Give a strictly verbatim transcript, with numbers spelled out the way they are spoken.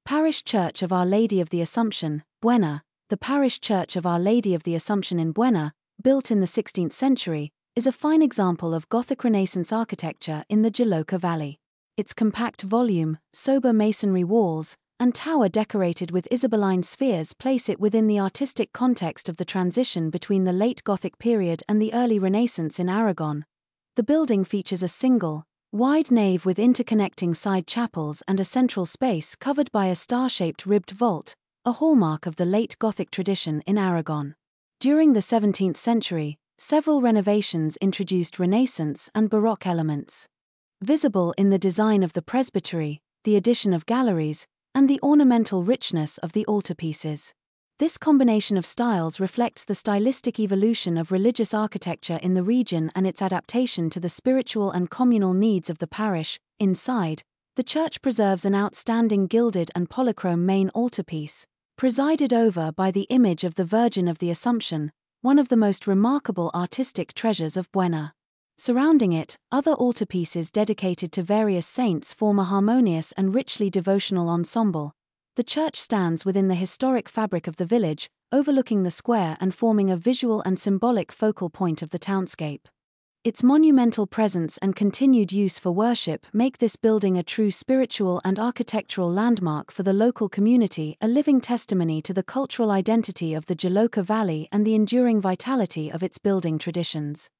Parish Church of Our Lady of the Assumption, Buena. The Parish Church of Our Lady of the Assumption in Buena, built in the sixteenth century, is a fine example of Gothic Renaissance architecture in the Joloca Valley. Its compact volume, sober masonry walls, and tower decorated with Isabelline spheres place it within the artistic context of the transition between the late Gothic period and the early Renaissance in Aragon. The building features a single, wide nave with interconnecting side chapels and a central space covered by a star-shaped ribbed vault, a hallmark of the late Gothic tradition in Aragon. During the seventeenth century, several renovations introduced Renaissance and Baroque elements. Visible in the design of the presbytery, the addition of galleries, and the ornamental richness of the altarpieces. This combination of styles reflects the stylistic evolution of religious architecture in the region and its adaptation to the spiritual and communal needs of the parish. Inside, the church preserves an outstanding gilded and polychrome main altarpiece, presided over by the image of the Virgin of the Assumption, one of the most remarkable artistic treasures of Buena. Surrounding it, other altarpieces dedicated to various saints form a harmonious and richly devotional ensemble. The church stands within the historic fabric of the village, overlooking the square and forming a visual and symbolic focal point of the townscape. Its monumental presence and continued use for worship make this building a true spiritual and architectural landmark for the local community, a living testimony to the cultural identity of the Joloca Valley and the enduring vitality of its building traditions.